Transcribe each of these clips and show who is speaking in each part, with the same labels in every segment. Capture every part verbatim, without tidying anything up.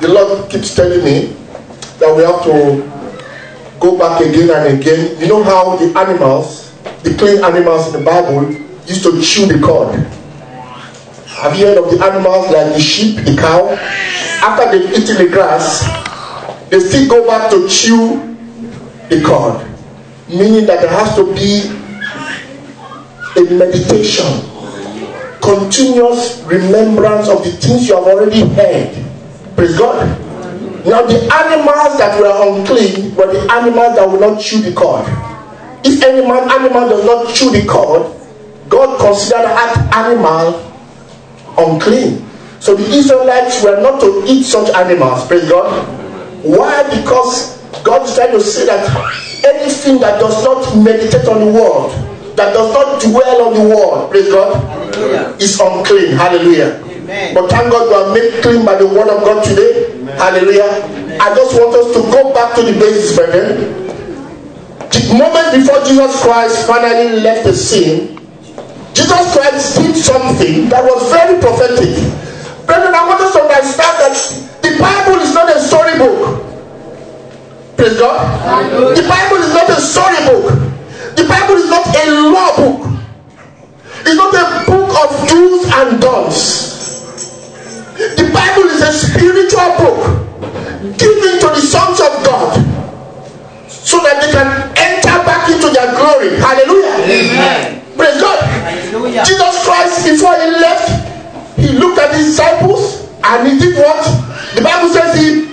Speaker 1: the Lord keeps telling me that we have to go back again and again. You know how the animals, the clean animals in the Bible, used to chew the cord. Have you heard of the animals like the sheep, the cow? After they've eaten the grass, they still go back to chew the cord. Meaning that there has to be a meditation, continuous remembrance of the things you have already heard. Praise God. Now the animals that were unclean were the animals that will not chew the cord. If any man, animal does not chew the cord, God considered that animal unclean. So the Israelites were not to eat such animals. Praise God. Why? Because God is trying to say that anything that does not meditate on the word, that does not dwell on the word, praise God, Hallelujah, is unclean. Hallelujah. Amen. But thank God we are made clean by the word of God today. Amen. Hallelujah. Amen. I just want us to go back to the basics, brethren. The moment before Jesus Christ finally left the scene, Jesus Christ did something that was very prophetic. Brethren, I want us to understand that the Bible is not a storybook. Praise God. Hallelujah. The Bible is not a storybook. The Bible is not a law book. It's not a book of do's and don'ts. The Bible is a spiritual book given to the sons of God so that they can enter back into their glory. Hallelujah. Amen. Praise God. Hallelujah. Jesus Christ, before he left, he looked at his disciples and he did what? The Bible says he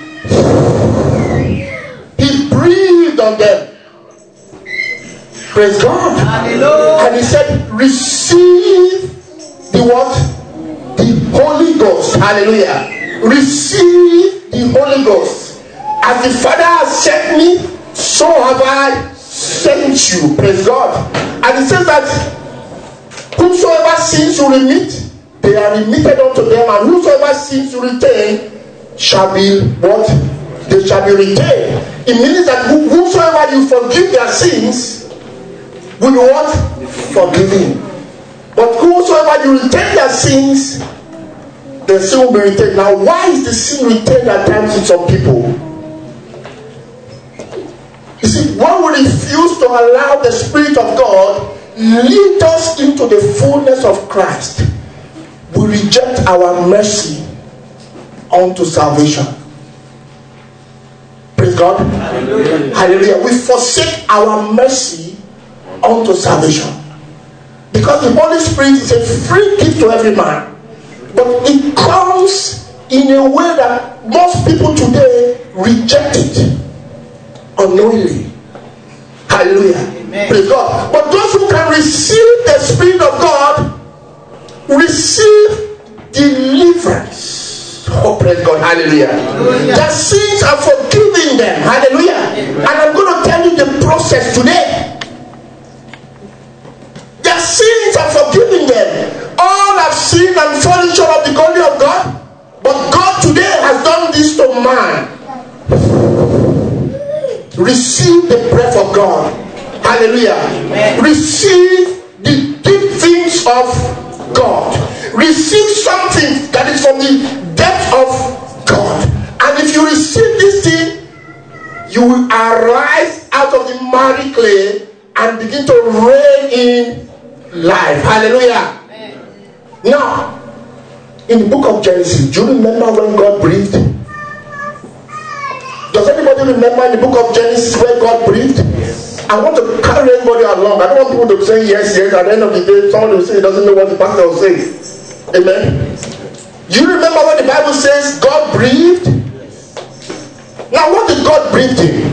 Speaker 1: he breathed on them. Praise God. Hallelujah. And he said, receive the what? The Holy Ghost. Hallelujah. Receive the Holy Ghost. As the Father has sent me, so have I sent you. Praise God. And it says that whosoever sins you remit, they are remitted unto them, and whosoever sins you retain shall be what? They shall be retained. It means that whosoever you forgive their sins will be what? Forgiven. But whosoever you retain their sins, the sin will be retained. Now, why is the sin retained at times in some people? You see, when we refuse to allow the Spirit of God lead us into the fullness of Christ, we reject our mercy unto salvation. Praise God. Hallelujah. Hallelujah. We forsake our mercy unto salvation. Because the Holy Spirit is a free gift to every man. But it comes in a way that most people today reject it unknowingly. Hallelujah. Amen. Praise God. But those who can receive the Spirit of God receive deliverance. Oh, praise God. Hallelujah. Hallelujah. Their sins are forgiven them. Hallelujah. Amen. And I'm going to tell you the process today. Their sins are forgiven them. All have sinned and fallen short of the glory of God. But God today has done this to man. Receive the breath of God. Hallelujah. Amen. Receive the deep things of God. Receive something that is from the depth of God. And if you receive this thing, you will arise out of the miry clay and begin to reign in life. Hallelujah. Amen. Now, in the book of Genesis, do you remember when God breathed? Does anybody remember in the book of Genesis where God breathed? Yes. I want to carry everybody along. I don't want people to say yes, yes. At the end of the day, someone will say he doesn't know what the pastor will say. Amen. Do you remember when the Bible says God breathed? Now, what did God breathe in?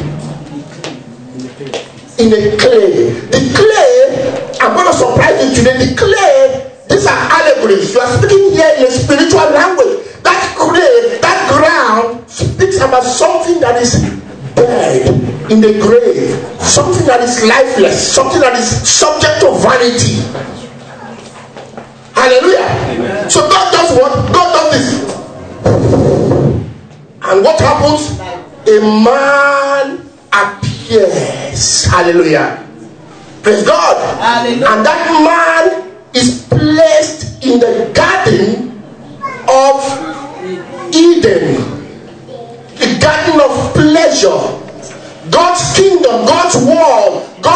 Speaker 1: In a clay. The clay, I'm going to surprise you today. The clay, these are allegories. You are speaking here in a spiritual language. That clay, that ground speaks about something that is buried in the grave, something that is lifeless, something that is subject to vanity. Hallelujah. Amen. So God does what? God does this. And what happens? A man appears. Hallelujah. Praise God. Hallelujah. And that man is placed in the garden of Eden.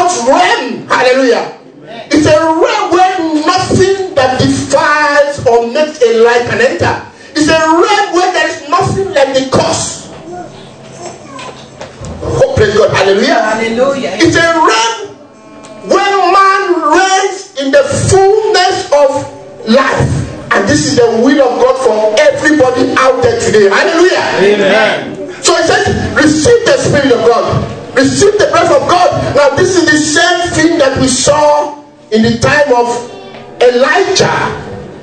Speaker 1: God's realm. Hallelujah. It's a realm where nothing that defiles or makes a life can enter. It's a realm where there is nothing like the curse. Oh, praise God. Hallelujah. Hallelujah. It's a realm where man reigns in the fullness of life. And this is the will of God for everybody out there today. Hallelujah. Amen. So he said, receive the Spirit of God. Receive the breath of God. Now this is the same thing that we saw in the time of Elijah.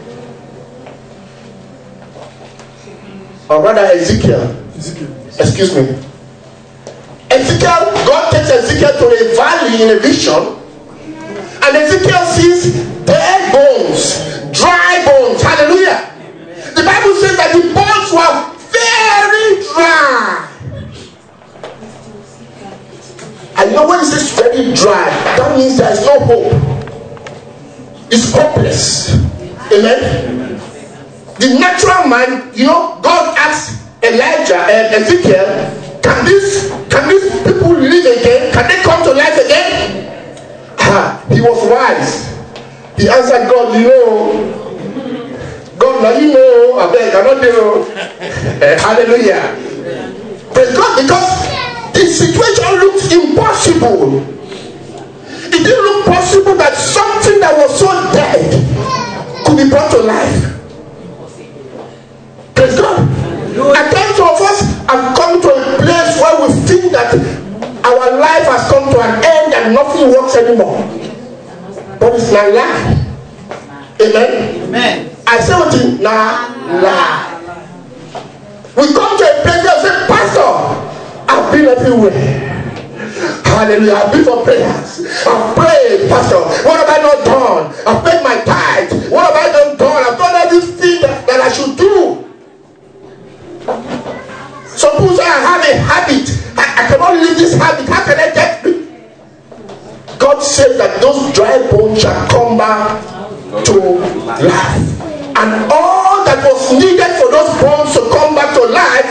Speaker 1: Or rather Ezekiel. Ezekiel. Excuse me. Ezekiel, God takes Ezekiel to a valley in a vision. And Ezekiel sees dead bones, dry bones. Hallelujah. The Bible says that the bones were very dry. And you know when it says very dry, that means there is no hope. It's hopeless. Amen. The natural man, you know, God asked Elijah and uh, Ezekiel, can these can these people live again? Can they come to life again? Ah, he was wise. He answered God, you know, God, now you know, I beg, I don't know. Hallelujah. Praise God, because the situation looked impossible. It didn't look possible that something that was so dead could be brought to life. Praise God. At times some of us have come to a place where we think that our life has come to an end and nothing works anymore. But it's not lie. Amen. Amen. I say what you nah lie. We come to a place where we say, Pastor, I've been everywhere. Hallelujah. I've been for prayers. I've prayed, Pastor. What have I not done? I've paid my tithe. What have I not done? I've done everything that, that I should do. Some people say I have a habit. I, I cannot leave this habit. How can I get free? God said that those dry bones shall come back to life. And all that was needed for those bones to come back to life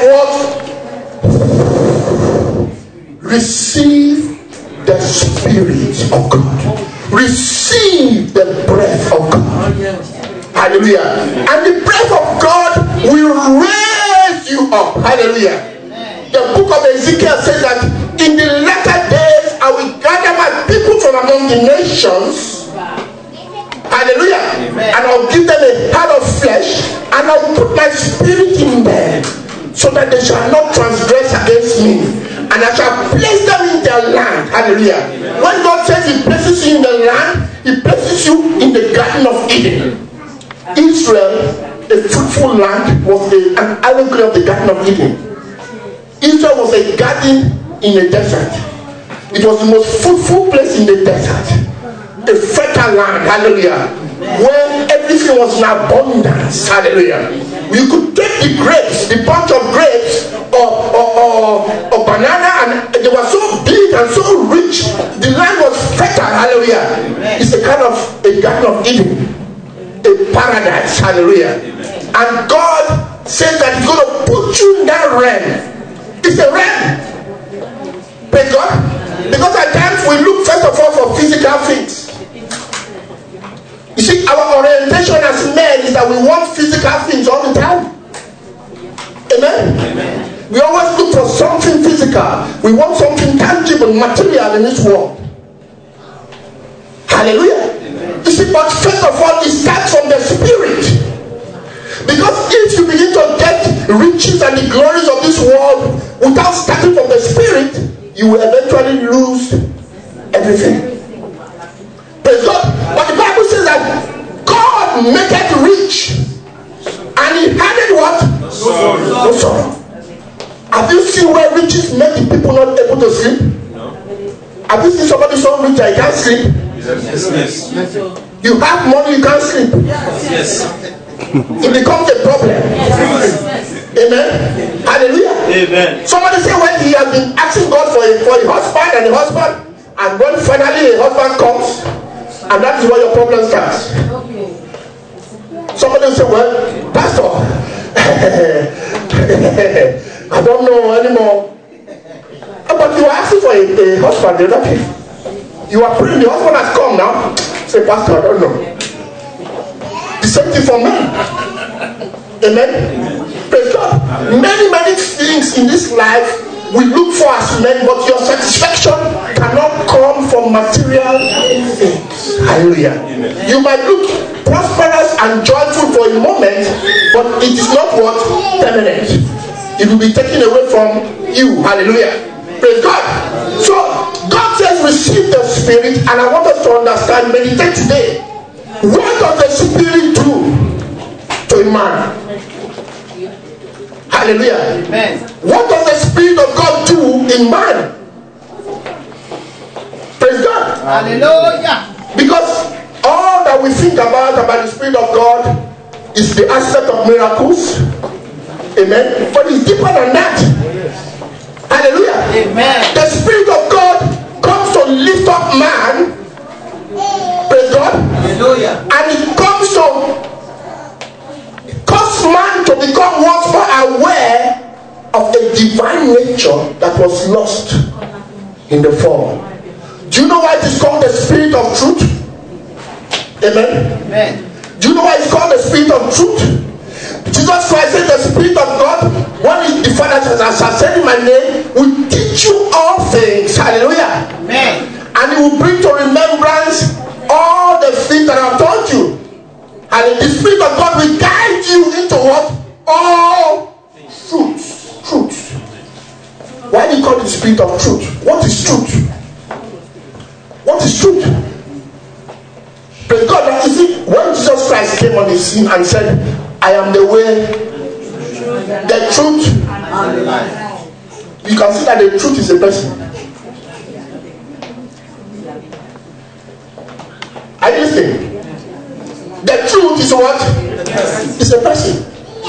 Speaker 1: was receive the Spirit of God. Receive the breath of God. Hallelujah. And the breath of God will raise you up. Hallelujah. The book of Ezekiel says that in the latter days I will gather my people from among the nations. Hallelujah. And I'll give them a heart of flesh, and I'll put my spirit in them, so that they shall not transgress against me. And I shall place them in their land. Hallelujah. When God says he places you in the land, he places you in the Garden of Eden. Israel, a fruitful land, was a, an allegory of the Garden of Eden. Israel was a garden in a desert. It was the most fruitful place in the desert. A fertile land, hallelujah, where everything was in abundance, hallelujah. You could take the grapes, the bunch of grapes, or, or, or, or banana, and they were so big and so rich. The land was fertile, hallelujah. It's a kind of a Garden of Eden, a paradise, hallelujah. And God says that he's going to put you in that realm. It's a realm. Praise God. Because at times we look first of all for physical things. You see, our orientation as men is that we want physical things all the time. Amen? Amen. We always look for something physical. We want something tangible, material in this world. Hallelujah. Amen. You see, but first of all, it starts from the spirit. Because if you begin to get riches and the glories of this world without starting from the spirit, you will eventually lose everything. Praise God. But the Bible says that God maketh rich, and he added what? No sorrow. No sorrow. Have you seen where riches make the people not able to sleep? No. Have you seen somebody so rich that he can't sleep? Yes. Yes. Yes. You have money, you can't sleep. Yes. It becomes a problem. Yes. Amen. Hallelujah. Amen. Somebody say when he has been asking God for a, for a husband and a husband, and when finally a husband comes, and that is where your problem starts. Okay. Somebody will say, well, Pastor, I don't know anymore. But you were asking for a, a husband the other day. You are praying, the husband has come now. Say, Pastor, I don't know. The same thing for men. Amen. Praise God. Many, many things in this life we look for as men, but your satisfaction cannot come from material things. Hallelujah. Amen. You might look prosperous and joyful for a moment, but it is not what? Permanent. It will be taken away from you. Hallelujah. Praise God. So God says receive the Spirit, and I want us to understand, meditate today. What does the Spirit do to a man? Hallelujah. Amen. What does the Spirit of God do in man? Praise God. Hallelujah. Because all that we think about about the Spirit of God is the aspect of miracles. Amen. But it's deeper than that. Hallelujah. Amen. The Spirit of God comes to lift up man. Praise God. Hallelujah. And it comes to cause man to become once more aware of a divine nature that was lost in the fall. Do you know why it is called the Spirit of Truth? Amen. Amen. Do you know why it's called the Spirit of Truth? Jesus Christ said the Spirit of God, when the Father says, "I shall send in my name, will teach you all things." Hallelujah. Amen. And He will bring to remembrance all the things that I've taught you. And the Spirit of God will guide you into what? All truth. Truth. Why do you call it the Spirit of Truth? What is truth? What is truth? Praise God. You see, when Jesus Christ came on the scene and said, "I am the way, the truth, and the life," you can see that the truth is a person. Are you listening? The truth is what? It's a person.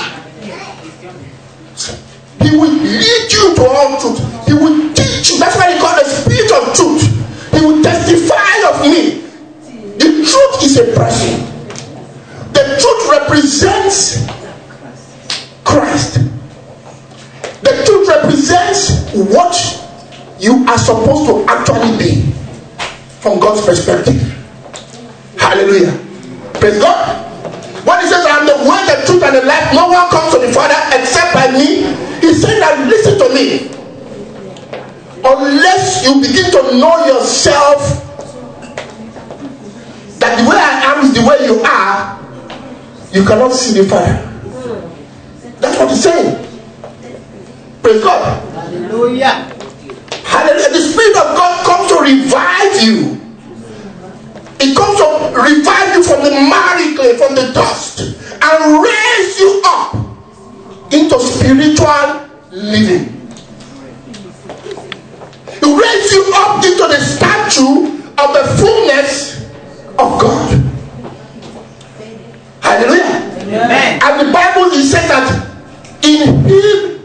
Speaker 1: He will lead you to all truth. He will teach you. That's why he called the Spirit of Truth. He will testify of me. The truth is a person. The truth represents Christ. The truth represents what you are supposed to actually be from God's perspective. Hallelujah. Praise God. When he says, "I am the way, the truth, and the life, no one comes to the Father except by me," he's saying that, listen to me. Unless you begin to know yourself, that the way I am is the way you are, you cannot see the Father. That's what he's saying. Praise God. Hallelujah. Hallelujah. The Spirit of God comes to revive you. It comes to revive you from the miry clay, from the dust, and raise you up into spiritual living. It raise you up into the statue of the fullness of God. Hallelujah. Amen. And the Bible is saying that in Him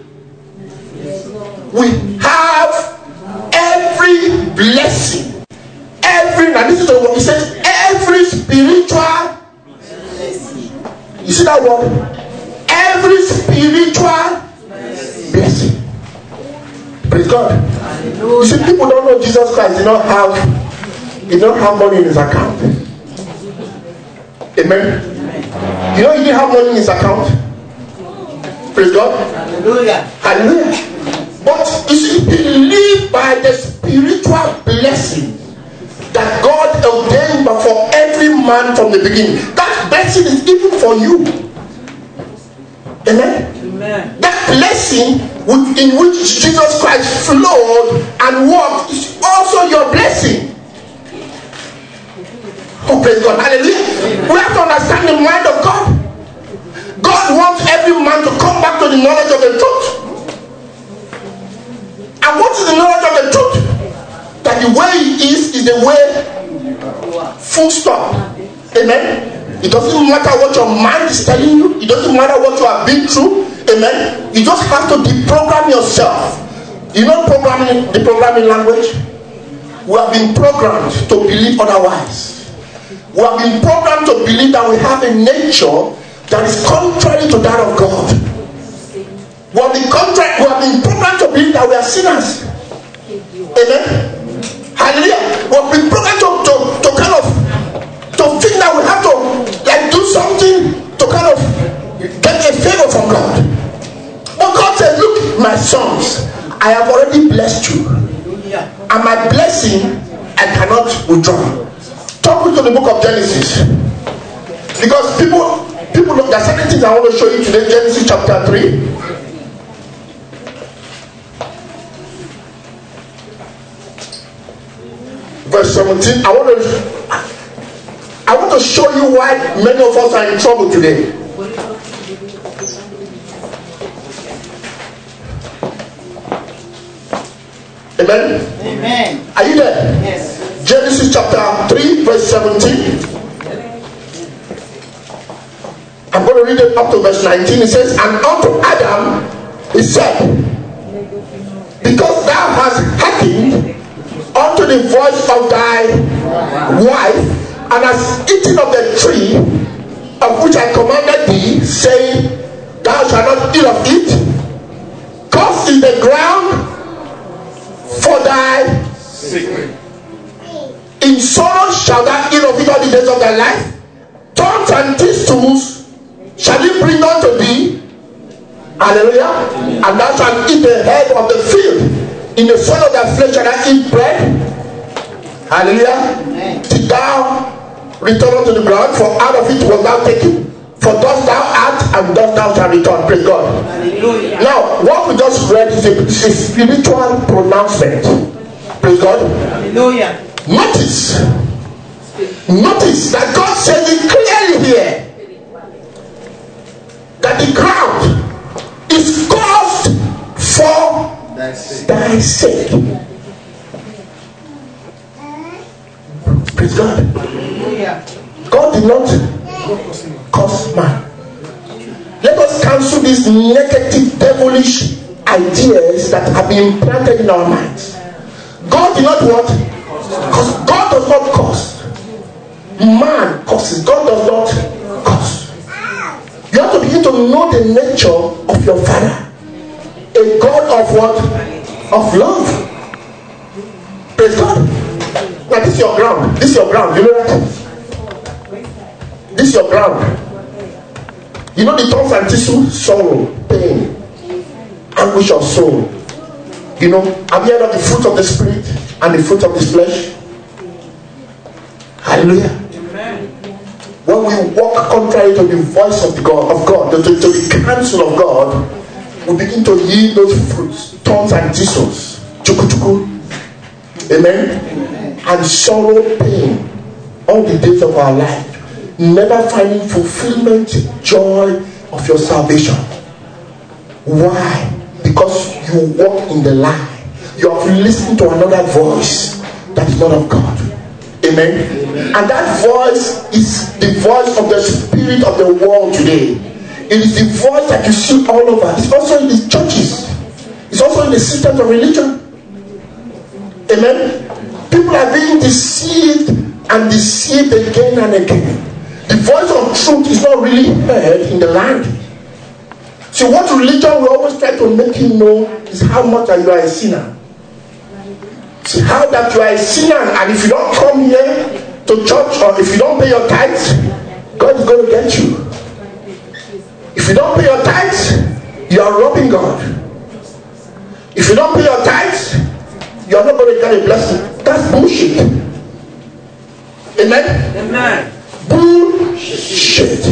Speaker 1: we have every blessing. Every, now this is the word, he says, every spiritual, you see that word? Every spiritual blessing. Praise God. You see, people don't know Jesus Christ, they don't have, he don't have money in his account. Amen. You know he didn't have money in his account. Praise God. Hallelujah. Hallelujah. But you see, he lived by the spiritual blessing that God ordained for every man from the beginning. That blessing is even for you. Amen? Amen. That blessing in which Jesus Christ flowed and walked is also your blessing. Oh, praise God. Hallelujah. Amen. We have to understand the mind of God. God wants every man to come back to the knowledge of the truth. And what is the knowledge of the truth? That the way he is is the way, full stop. Amen. It doesn't matter what your mind is telling you. It doesn't matter what you have been through. Amen. You just have to deprogram yourself. You know programming, the programming language? We have been programmed to believe otherwise. We have been programmed to believe that we have a nature that is contrary to that of God. We have been, contrary, we have been programmed to believe that we are sinners. Amen. Hallelujah. we've been programmed to, to, to kind of to think that we have to like do something to kind of get a favor from God. But God said, look, my sons, I have already blessed you. And my blessing I cannot withdraw. Talk me to the book of Genesis. Because people people there are certain things I want to show you today. Genesis chapter three. Verse seventeen. I want to I want to show you why many of us are in trouble today. Amen?
Speaker 2: Amen.
Speaker 1: Are you there?
Speaker 2: Yes.
Speaker 1: Genesis chapter three, verse seventeen. I'm going to read it up to verse nineteen. It says, and unto Adam he said, because thou hast hearkened unto the voice of thy wife, and hast eaten of the tree of which I commanded thee, saying, thou shalt not eat of it. Cursed is the ground for thy sake. In sorrow shalt thou eat of it all the days of thy life. Thorns and thistles shall he bring unto thee. Hallelujah. And thou shalt eat the herb of the field. In the soil of thy flesh shalt thou eat bread. Hallelujah. Till thou return unto the ground, for out of it was thou taken. For thus thou art, and thus thou shalt return. Praise God. Hallelujah. Now, what we just read is a, is a spiritual pronouncement. Praise God. Hallelujah. Notice, notice that God says it clearly here that the ground is caused for thy sake. Thy sake. Praise God. Hallelujah. God did not cause man. Let us cancel these negative, devilish ideas that have been implanted in our minds. God did not what? Because God does not cause. Man causes. God does not cause. You have to begin to know the nature of your Father. A God of what? Of love. Praise God. Now this is your ground. This is your ground. You know that? This is your ground. You know the thorns and thistles? Sorrow, pain, anguish of soul. You know, have you heard of the fruit of the Spirit and the fruit of the flesh? Hallelujah. Amen. When we walk contrary to the voice of God, of God, to, to the counsel of God, we begin to yield those fruits, thorns and thistles. Chuku chuku. Amen. Amen. And sorrow, pain, all the days of our life. Never finding fulfillment, joy of your salvation. Why? Because you walk in the lie. You have listened to another voice that is not of God. Amen? Amen. And that voice is the voice of the spirit of the world today. It is the voice that you see all over. It's also in the churches. It's also in the systems of religion. Amen? People are being deceived and deceived again and again. The voice of truth is not really heard in the land. So what religion will always try to make you know is how much you are a sinner. See how that you are a sinner, and if you don't come here to church, or if you don't pay your tithes, God is going to get you. If you don't pay your tithes, you are robbing God. If you don't pay your tithes, you are not going to get a blessing. That's bullshit. Amen? Amen. Bullshit.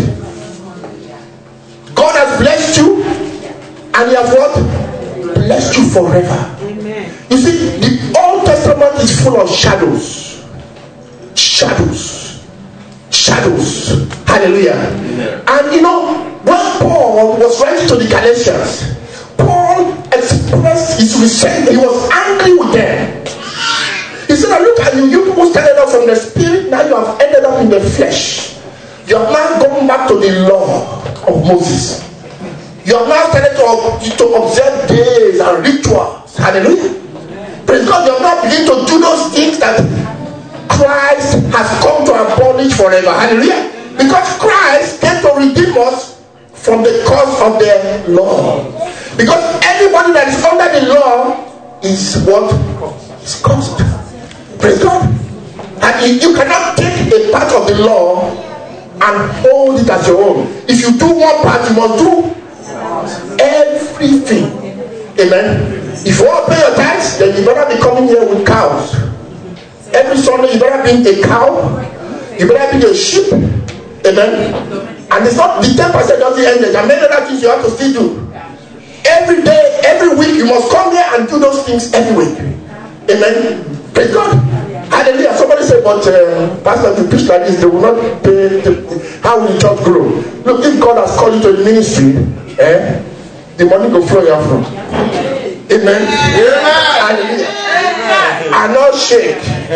Speaker 1: God has blessed you, and He has what? Blessed you forever. Amen. You see, the Old Testament is full of shadows. Shadows. Shadows. Hallelujah. Amen. And you know, when Paul was writing to the Galatians, Paul expressed his resentment. He was angry with them. He said, look at you, you people started off from the spirit, now you have ended up in the flesh. You have now gone back to the law of Moses. You have now started to, to observe days and rituals. Hallelujah. Praise God. You have now begun to do those things that Christ has come to abolish forever. Hallelujah. Because Christ came to redeem us from the curse of the law. Because anybody that is under the law is what? Is cursed. Praise God. can, you, you cannot take a part of the law and hold it as your own. If you do one part, you must do everything. Amen. If you want to pay your tithes, then you better be coming here with cows. Every Sunday you better bring a cow. You better bring a sheep. Amen. And it's not the ten percent doesn't end there. There are many other things you have to still do. Every day, every week, you must come here and do those things every week. Amen. Praise God. Hallelujah. Somebody said, but uh, Pastor, if you preach like this, they will not pay. The, how will the church grow? Look, if God has called you to the ministry, eh, the money will flow here from. Amen. Hallelujah. And not shake.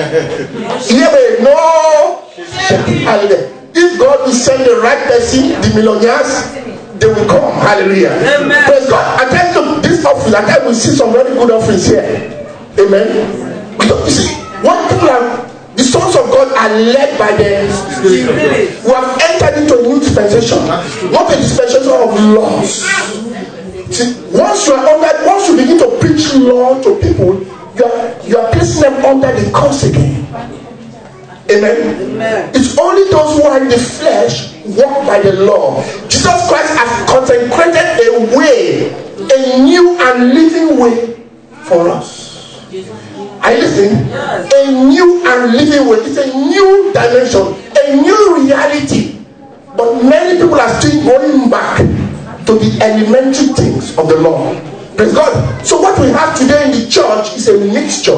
Speaker 1: Here, no. Hallelujah. If God will send the right person, the millionaires, they will come. Hallelujah. Amen. Praise God. I tell you, this offering, I tell you, we see some very good offerings here. Amen. Because you see, what people are, the sons of God are led by the Spirit. We have entered into a new dispensation, not a dispensation of laws. See, once you are under, once you begin to preach law to people, you are you are placing them under the curse again. Amen. Amen. It's only those who are in the flesh walk by the law. Jesus Christ has consecrated a way, a new and living way for us. Are you listening? Yes. A new and living way. It's a new dimension, a new reality. But many people are still going back to the elementary things of the law. Praise God. So what we have today in the church is a mixture.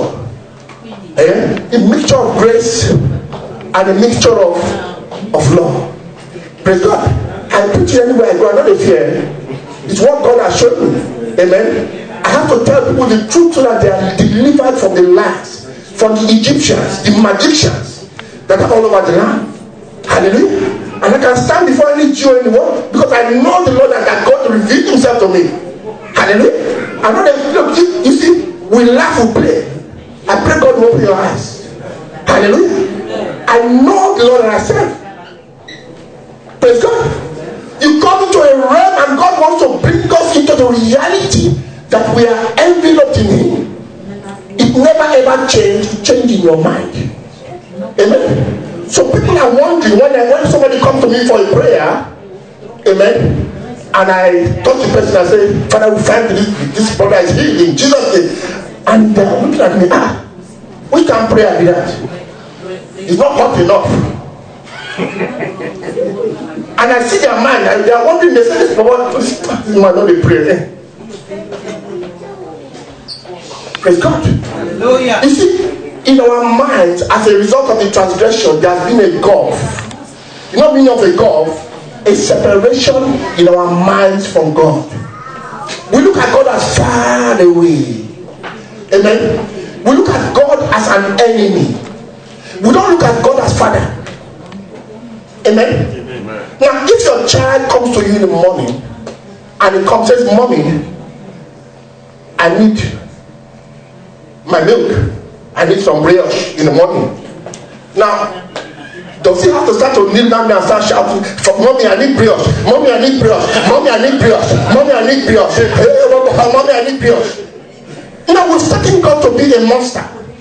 Speaker 1: Eh? A mixture of grace and a mixture of, of law. Praise God. I preach anywhere I go, I'm not a fear. It's what God has shown me. Amen. I have to tell people the truth so that they are delivered from the lies, from the Egyptians, the magicians that are all over the land. Hallelujah. And I can stand before any Jew in the world because I know the Lord and that God revealed himself to me. Hallelujah. I know that, look, you, you see, we laugh, we play. I pray God will open your eyes. Hallelujah. I know the Lord and I serve. Praise God. You come into a realm and God wants to bring us into the reality that we are enveloped in him. It never ever changed. It changed in your mind. Amen. So people are wondering when, I, when somebody comes to me for a prayer, amen, and I touch the person and say, Father, we thank you, this, this brother is healed in Jesus' name. And they're looking at me, ah, we can't pray like that. It's not hot enough. And I see their mind, and they are wondering, they say, this man not a prayer. Praise God. Hallelujah. You see, in our minds, as a result of the transgression, there has been a gulf. You know the meaning of a gulf? A separation in our minds from God. We look at God as far away. Amen. We look at God as an enemy. We don't look at God as Father. Amen. Amen. Now, if your child comes to you in the morning and he comes and says, Mommy, I need my milk. I need some brioche in the morning. Now, does he have to start to kneel down there and start shouting, for Mommy, I need brioche. Mommy, I need brioche. Mommy, I need brioche. Mommy, I need brioche. Hey, Mommy, I need brioche. You know, we're starting God to be a monster.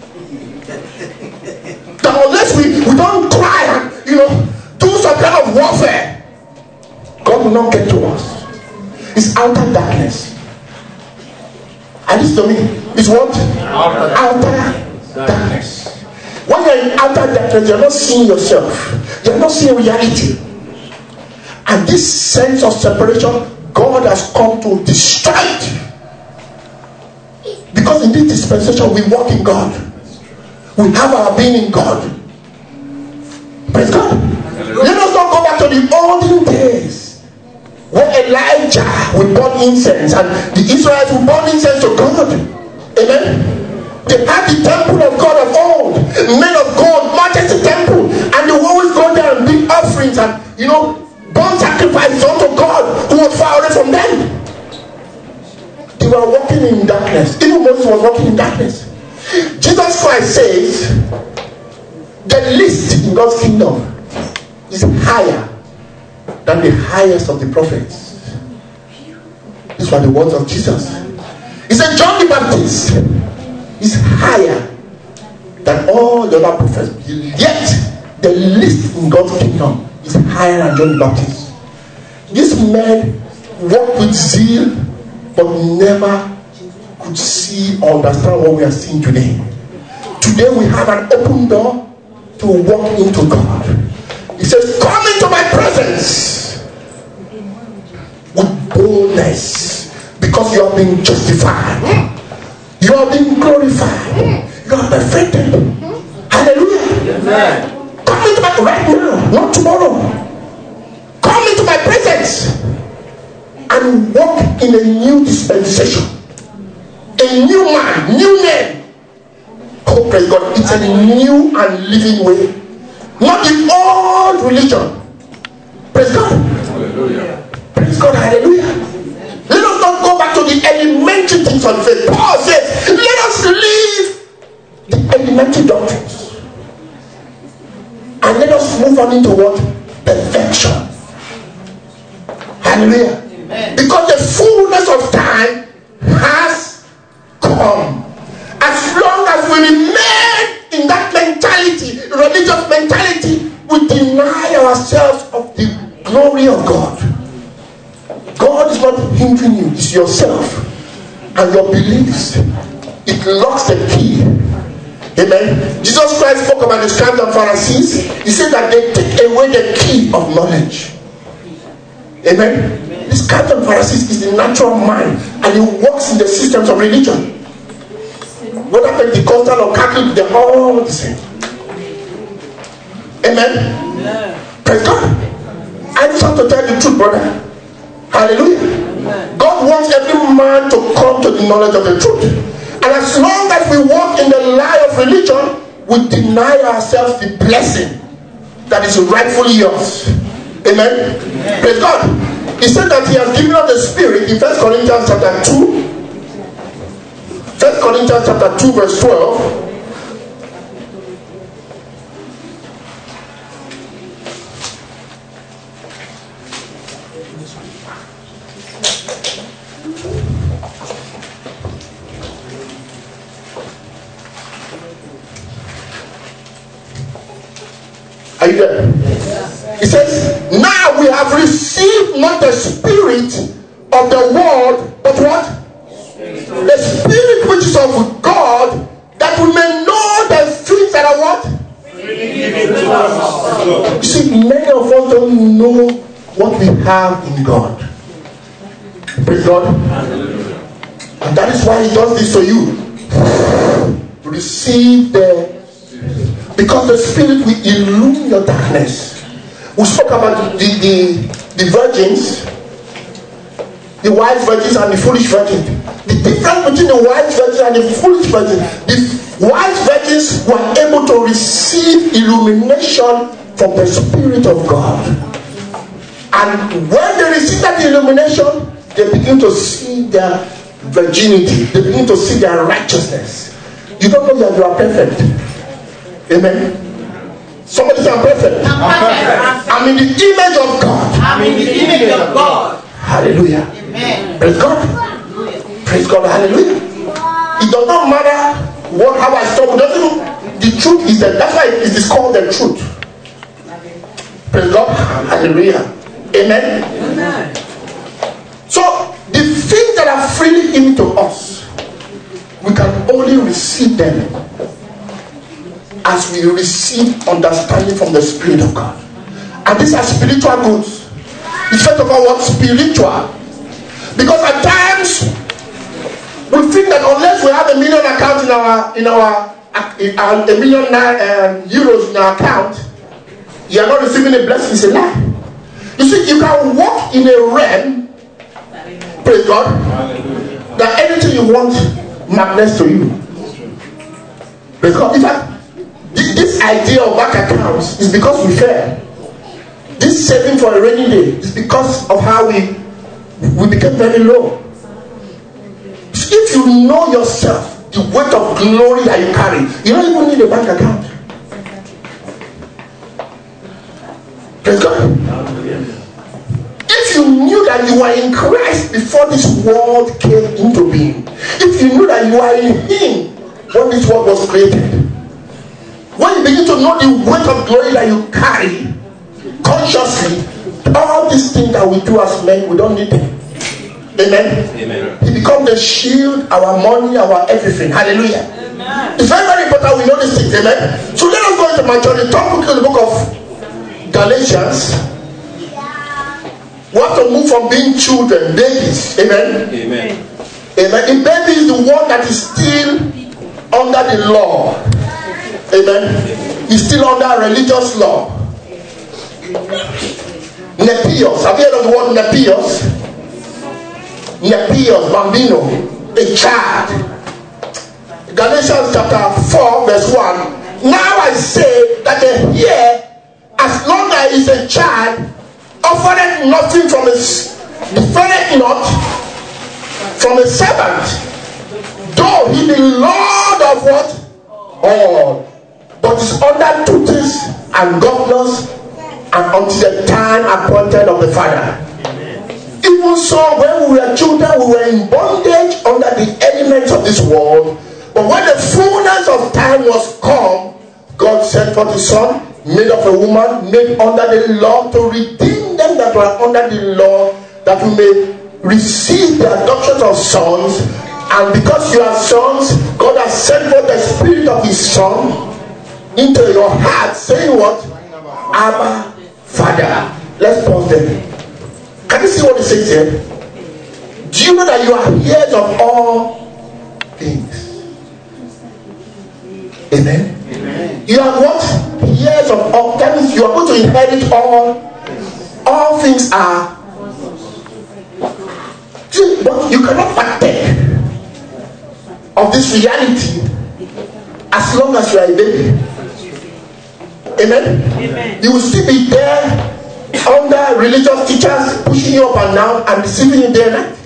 Speaker 1: That unless we, we don't cry and, you know, do some kind of warfare, God will not get to us. It's outer darkness. And this to me is what? Outer, outer darkness. When you're in outer darkness, you're not seeing yourself. You're not seeing reality. And this sense of separation, God has come to destroy it. Because in this dispensation, we walk in God. We have our being in God. Praise God. Let us not go back to the olden days where Elijah would burn incense and the Israelites would burn incense to God. Amen. They had the temple of God of old, made of gold, majesty temple, and they would always go there and bring offerings and, you know, burn sacrifices unto God who was far away from them. They were walking in darkness. Even Moses was walking in darkness. Jesus Christ says the least in God's kingdom is higher than the highest of the prophets. These were the words of Jesus. He said John the Baptist is higher than all the other prophets. Yet, the least in God's kingdom is higher than John the Baptist. These men walked with zeal, but never could see or understand what we are seeing today. Today we have an open door to walk into God. He says, come into my presence with boldness, because you have been justified. You have been glorified. You are perfected. Hallelujah. Amen. Come into my right now, not tomorrow. Come into my presence and walk in a new dispensation. A new man, new name. Oh, praise God. It's a new and living way. Not the old religion. Praise God. Hallelujah. Praise God. Hallelujah. Let us not go back to the elementary things of faith. Paul says, let us leave the elementary doctrines and let us move on into what? Perfection. Hallelujah. Amen. Because the fullness of time has come. As long as we remain in that mentality, religious mentality, we deny ourselves of the glory of God. God is not hindering you, it's yourself and your beliefs. It locks the key. Amen. Jesus Christ spoke about the scribes and Pharisees. He said that they take away the key of knowledge. Amen. Amen. The scribes and Pharisees is the natural mind, and he works in the systems of religion. Whether Pentecostal or Catholic, they're all the same. Amen. Amen. Praise God. I just have to tell you the truth, brother. Hallelujah. Amen. God wants every man to come to the knowledge of the truth. And as long as we walk in the lie of religion, we deny ourselves the blessing that is rightfully yours. Amen. Amen. Praise God. He said that he has given us the Spirit in First Corinthians chapter two. First Corinthians chapter two verse twelve. Are you there? Yes. He says, now we have received not the spirit of the world, but what? Spirit. The Spirit which is of God, that we may know the things that are what? You see, many of us don't know what we have in God. Praise God. And that is why he does this to you. To receive the, because the Spirit will illumine your darkness. We spoke about the, the, the virgins, the wise virgins and the foolish virgins. The difference between the wise virgins and the foolish virgins. The wise virgins were able to receive illumination from the Spirit of God. And when they receive that illumination, they begin to see their virginity. They begin to see their righteousness. You don't know that you are perfect. Amen. Somebody say I'm perfect. I'm perfect. I'm in the image of God. I'm in the image of God. Hallelujah. Amen. Praise God. Hallelujah. Praise God. Hallelujah. It does not matter what how I stop. Doesn't the truth is that that's why it is called the truth. Praise God. Hallelujah. Amen. Amen. So the things that are freely given to us, we can only receive them as we receive understanding from the Spirit of God. And these are spiritual goods. It's first of all what? Spiritual. Because at times we think that unless we have a million account in our in our, in our a million uh, euros in our account, you are not receiving a blessing. It's a lie. You see, you can walk in a realm, praise God, that anything you want magnets to you. Praise God. In fact, this idea of bank accounts is because we fail. This saving for a rainy day is because of how we we became very low. If you know yourself, the weight of glory that you carry, you don't even need a bank account. Praise God. If you knew that you were in Christ before this world came into being, if you knew that you are in Him when this world was created, begin to know the weight of glory that you carry consciously, all these things that we do as men, we don't need them. Amen. Amen. He becomes the shield, our money, our everything. Hallelujah. Amen. It's very, very important we know these things. Amen. So let us go into maturity. Talk quickly in the book of Galatians. We have to move from being children, babies. Amen. Amen. Amen. A baby is the one that is still under the law. Amen. He's still under religious law. Nepios. Have you heard of the word nepios? Nepios, bambino, a child. Galatians chapter four, verse one. Now I say that a heir, as long as he is a child, offereth nothing from his, differeth not from a servant, though he be Lord of what? All, but is under tutors and governors, and until the time appointed of the Father. Even so, when we were children, we were in bondage under the elements of this world. But when the fullness of time was come, God sent forth His Son, made of a woman, made under the law, to redeem them that were under the law, that we may receive the adoption of sons. And because you are sons, God has sent forth the Spirit of His Son into your heart, saying what? Abba, Father. Let's pause there. Can you see what it says here? Do you know that you are heirs of all things? Amen. Amen. You are what? Heirs of all. That means you are going to inherit all. All things are. But you cannot partake of this reality as long as you are a baby. Amen. Amen. You will still be there under religious teachers pushing you up and down and deceiving you day and night.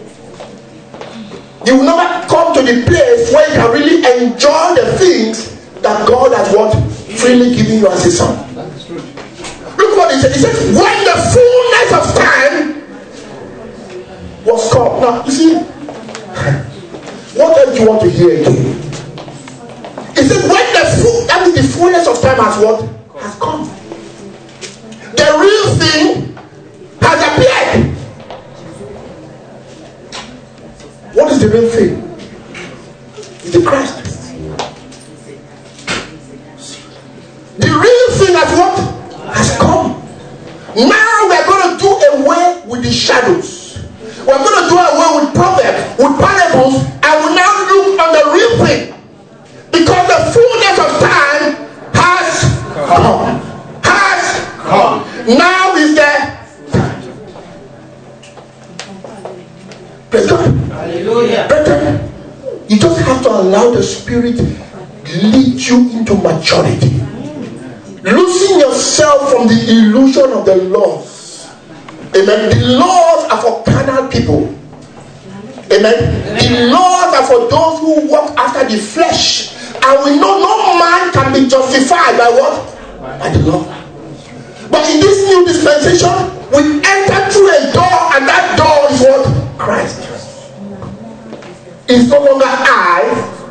Speaker 1: You will never come to the place where you can really enjoy the things that God has what freely given you as a son. Look what he said. He said, when the fullness of time was come. Now, you see, what else do you want to hear again? He said, when the full, that is the fullness of time has what? Has come. The real thing has appeared. What is the real thing? It's the Christ. The real thing has what? Has come. Now we are going to do away with the shadows. We are going to do away with proverbs, with parables, and we now look on the real thing. Because the fullness of time has come. Has come. Now is there. Praise God. Hallelujah. Brethren, you just have to allow the Spirit lead you into maturity. Losing yourself from the illusion of the laws. Amen. The laws are for carnal people. Amen. Amen. The laws are for those who walk after the flesh. And we know no man can be justified by what? By the law. But in this new dispensation, we enter through a door, and that door is what? Christ. It's no longer I,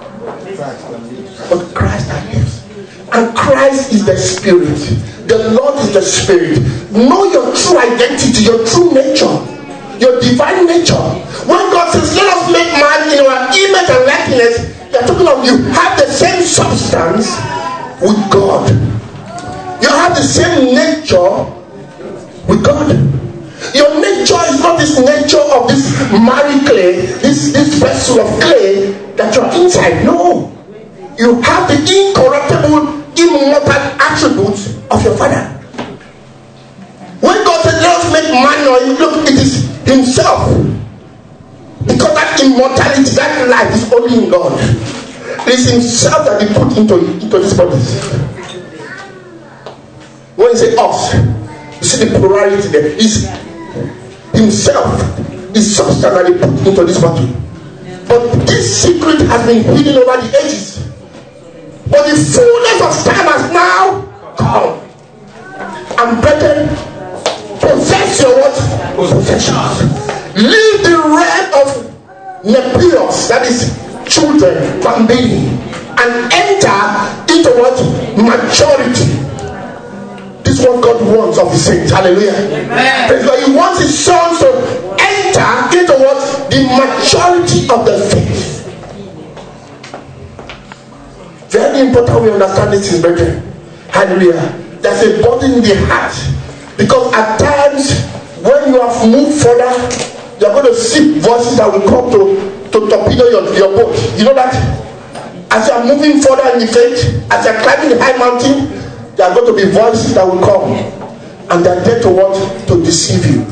Speaker 1: but Christ that lives. And Christ is the Spirit. The Lord is the Spirit. Know your true identity, your true nature, your divine nature. When God says, let us make man in our image and likeness, you're talking of you have the same substance with God. You have the same nature with God. Your nature is not this nature of this marry clay, this, this vessel of clay that you're inside. No. You have the incorruptible, immortal attributes of your Father. When God said, let us make man, or look, it is Himself. Because that immortality, that life is only in God. It is Himself that He put into, into this body. When you say us, you see the plurality there. It's Himself, is substance that He put into this body. But this secret has been hidden over the ages. But the fullness of time has now come. And brethren, possess your what? Possessions. Leave the realm of Nepios, that is children, bambini, and enter into what? Maturity. This is what God wants of his saints. Hallelujah. Amen. But he wants his sons to enter into what? The maturity of the faith. Very important we understand this, is brethren. Hallelujah. There's a burden in the heart. Because at times, when you have moved further, you're going to see voices that will come to, to torpedo your, your boat. You know that? As you are moving further in the faith, as you are climbing the high mountain, there are going to be voices that will come. And they are there to what? To deceive you.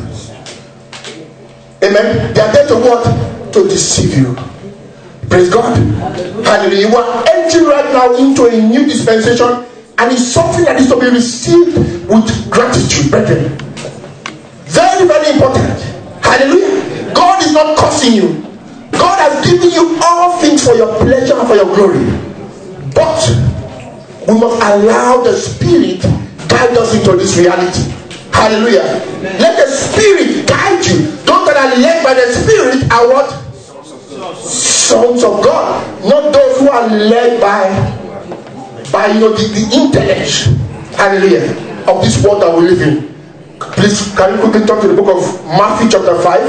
Speaker 1: Amen? They are there to what? To deceive you. Praise God. Hallelujah. You are entering right now into a new dispensation, and it's something that is to be received with gratitude, brethren. Very, very important. Hallelujah. God is not cursing you. God has given you all things for your pleasure and for your glory. But we must allow the Spirit guide us into this reality. Hallelujah. Amen. Let the Spirit guide you. Those that are led by the Spirit are what? Sons of God. Not those who are led by by you know the, the intellect. Hallelujah. Of this world that we live in. Please, can you quickly turn to the book of Matthew chapter five?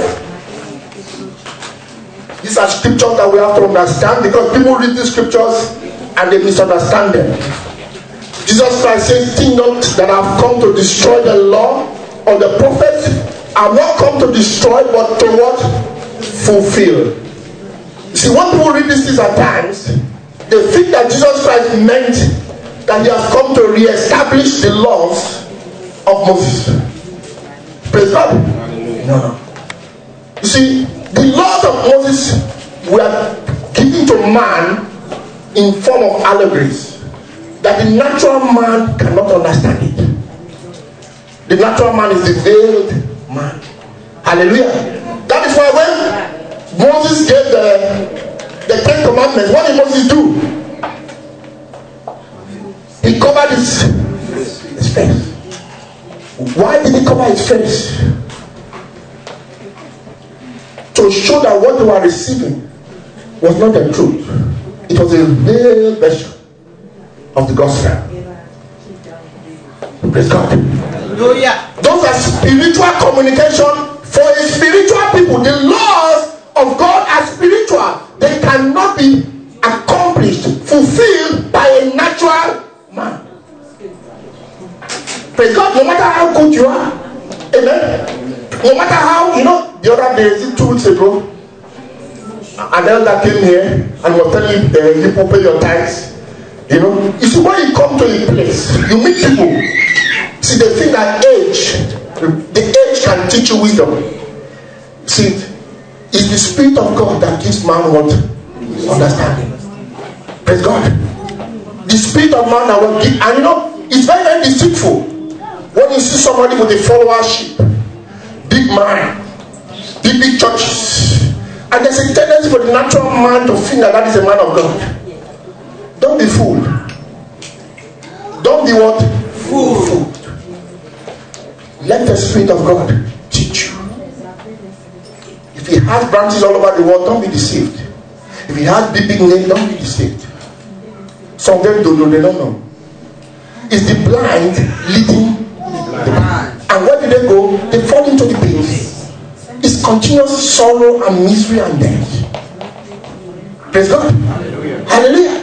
Speaker 1: These are scriptures that we have to understand, because people read these scriptures and they misunderstand them. Jesus Christ says, think not that I have come to destroy the law or the prophets. I have not come to destroy, but to what? Fulfill. You see, when people read these things at times, they think that Jesus Christ meant that he has come to re-establish the laws of Moses. Praise God. No, no. You see, the laws of Moses were given to man in form of allegories that the natural man cannot understand it. The natural man is the veiled man. Hallelujah. That is why when Moses gave the, the Ten Commandments, what did Moses do? He covered his, his face. Why did he cover his face? To show that what they were receiving was not the truth. It was a veiled version of the gospel. Praise God. Hallelujah. Those are spiritual communication for a spiritual people. The laws of God are spiritual. They cannot be accomplished, fulfilled by a natural man. Praise God. No matter how good you are, amen. No matter how, you know, the other day, two weeks ago, an elder came here and was telling you, uh, you people pay your tithes. You know, you see, when you come to a place, you meet people. See, they think that age, the age can teach you wisdom. See, it's the Spirit of God that gives man what? Understanding. Praise God. The Spirit of man that will give, and you know, it's very, very deceitful. When you see somebody with a followership, big man, big, big churches, and there's a tendency for the natural man to think that that is a man of God. Don't be fooled. Don't be what? Fooled. Let the Spirit of God teach you. If he has branches all over the world, don't be deceived. If he has big, big names, don't be deceived. Some of them don't know, they don't know. It's the blind leading the blind. And where do they go? They fall into the pit. It's continuous sorrow and misery and death. Praise God. Hallelujah. Hallelujah.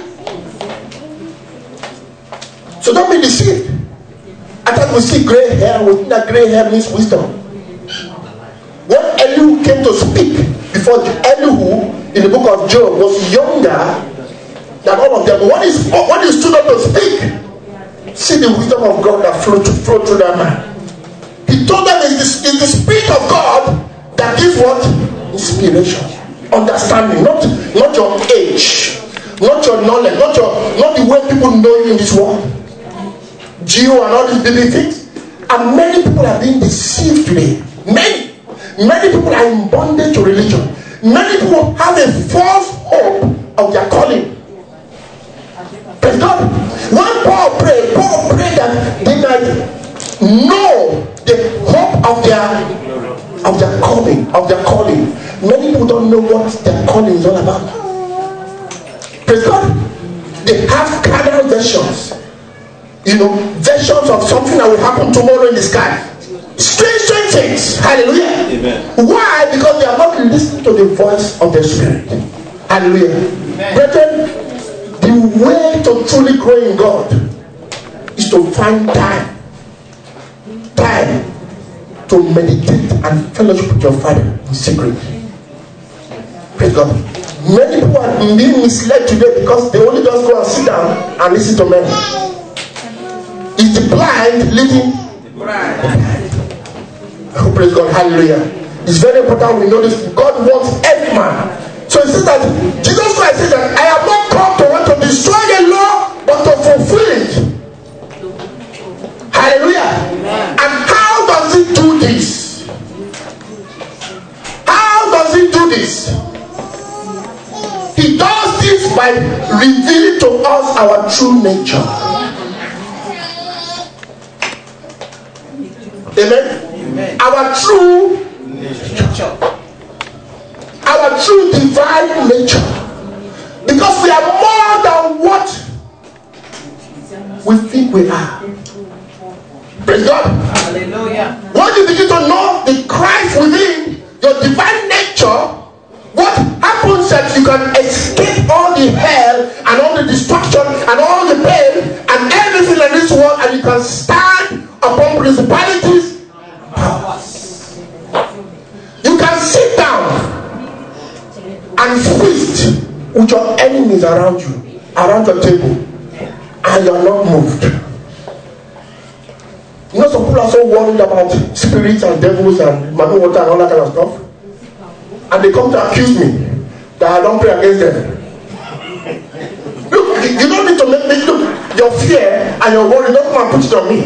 Speaker 1: So don't be deceived. I thought we see grey hair. We think that grey hair means wisdom. When Elihu came to speak before Elihu in the book of Job was younger than all of them. But when he, when he stood up to speak, see the wisdom of God that flowed, flowed through that man. He told them it's the, it's the Spirit of God that gives what? Inspiration. Understanding. Not, not your age. Not your knowledge. Not, your, not the way people know you in this world. Geo and all these baby things. And many people are being deceived today. Many. Many people are in bondage to religion. Many people have a false hope of their calling. Praise God. When Paul prayed, Paul prayed that they might know the hope of their of their calling, of their calling. Many people don't know what their calling is all about. Praise God. They have carnal versions. You know, versions of something that will happen tomorrow in the sky. Strange, strange things. Hallelujah. Amen. Why? Because they are not listening to the voice of the Spirit. Hallelujah. Amen. Brethren, the way to truly grow in God is to find time. Time to meditate and fellowship with your Father in secret. Praise God. Many people are being misled today because they only just go and sit down and listen to men. It's the blind leading the blind. Oh, praise God. Hallelujah. It's very important we know this. God wants every man. So it says that Jesus Christ said that I have not come to want to destroy the law, but to fulfill it. Hallelujah. Amen. And how does he do this? How does he do this? He does this by revealing to us our true nature. Amen. Amen. Our true nature. Our true divine nature. Because we are more than what we think we are. Praise God. Hallelujah. Once you begin to know the Christ within your divine nature, what happens that you can escape all the hell and all the destruction and all the pain and everything in this world, and you can stand upon principalities. You can sit down and feast with your enemies around you, around your table, and you are not moved. You know, some people are so worried about spirits and devils and money water and all that kind of stuff, and they come to accuse me that I don't pray against them. Look, you don't need to make me look. Your fear and your worry, don't come and put it on me.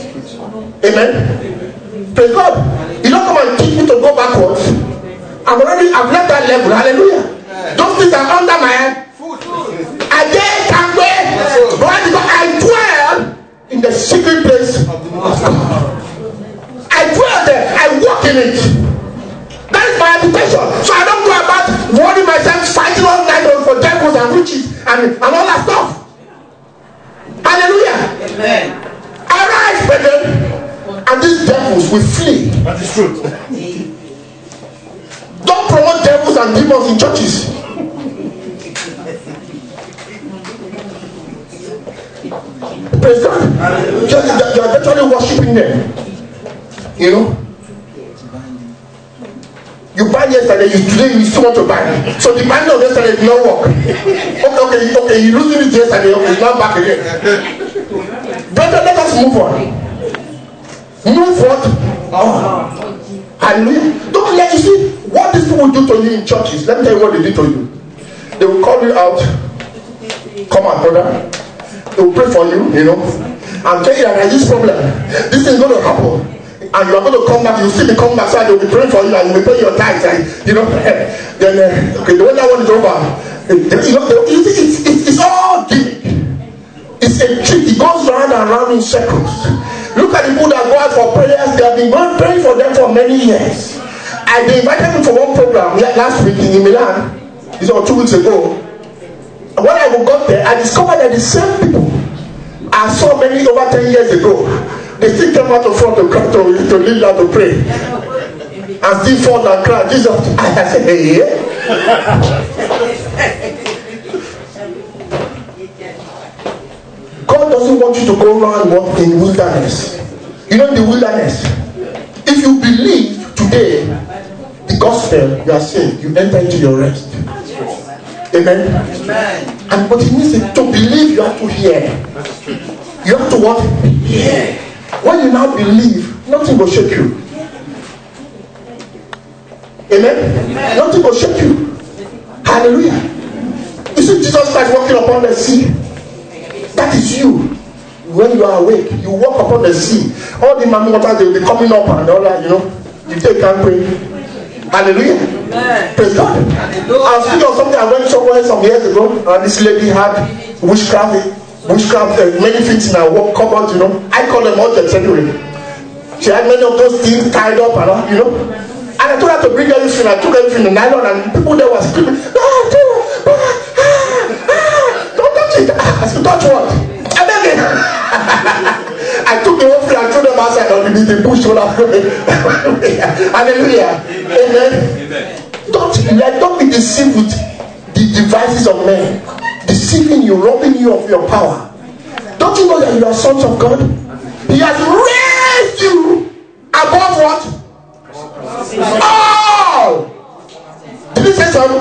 Speaker 1: Amen. Praise God. You don't come and teach me to go backwards. I'm already, I've left that level. Hallelujah. Those things are under my hand. I dare can wait. Why? Because I dwell in the secret place of God. I dwell there. I walk in it. That is my habitation. So I don't go about worrying myself, fighting all night for devils and witches and, and all that stuff. Hallelujah. Amen. Arise, brethren, and these devils will flee. That is true. Don't promote devils and demons in churches. Praise God. You are actually worshiping them. You know. You buy yesterday, you today you still want to buy. So the buying of yesterday did not work. Okay, okay, okay, you losing it yesterday, okay, it's not back again. Brother, let us move on. Move on. Oh. Hallelujah. Don't let you see what these people do to you in churches. Let me tell you what they did to you. They will call you out. Come on, brother. They will pray for you, you know. And tell you that there is this problem. This is going to happen. And you are going to come back, you see me come back, so they will be praying for you and you will pay your tithes, and you know, then uh, okay, the one that one is over. You know, you see, it's, it's, it's all gimmick. It's a trick. It goes round and round in circles. Look at the people that go out for prayers. They have been going praying for them for many years. I they invited me for one program last week in Milan. This was two weeks ago. And when I got there, I discovered that the same people I saw many over ten years ago. They still come out of front of God to, to lead out to pray. And still fall and cry. Jesus, I said, hey, yeah. God doesn't want you to go around walk in the wilderness. You know, in the wilderness, if you believe today the gospel, you are saved, you enter into your rest. Amen. Amen. And but it means to believe, you have to hear. You have to what? Hear. When you now believe, nothing will shake you. Amen? Amen? Nothing will shake you. Hallelujah. You see Jesus Christ walking upon the sea. That is you. When you are awake, you walk upon the sea. All the man waters, they will be coming up and all that, you know. You take and pray. Hallelujah. Amen. Praise God. Hallelujah. I was thinking of something I went somewhere some years ago, and this lady had witchcraft. Witchcraft, uh, many things in our work cupboard, you know. I call them objects anyway. She had many of those things tied up and all, you know. And I told her to bring everything. I took everything in nylon, and people there were screaming, ah, ah, ah, ah, don't touch it. I said, touch what? I beg it. I took the offering and threw them outside underneath the bush. Hallelujah. Amen. Amen. Don't, like, don't be deceived with the devices of men. Deceiving you, robbing you of your power. Don't you know that you are sons of God? He has raised you above what? All. Did he say so?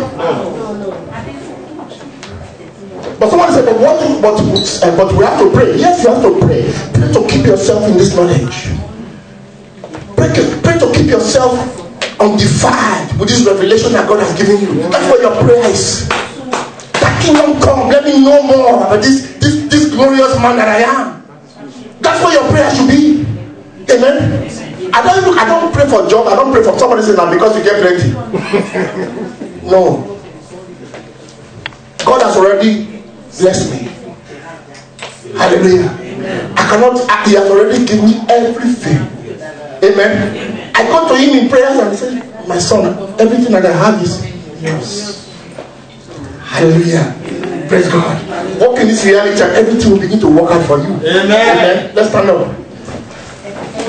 Speaker 1: But someone said, but what? But, uh, but we have to pray. Yes, you have to pray. Pray to keep yourself in this knowledge. Pray to, pray to keep yourself undefiled with this revelation that God has given you. That's where your prayer is. That kingdom come. Let me know more about this, this, this glorious man that I am. That's where your prayer should be. Amen. I don't look, I don't pray for job. I don't pray for somebody saying that because you get plenty. No. God has already blessed me. Hallelujah. I cannot, he has already given me everything. Amen. I go to him in prayers and say, my son, everything that I have is yours. Hallelujah. Praise God. Walk in this reality and everything will begin to work out for you. Amen. Amen. Let's stand up.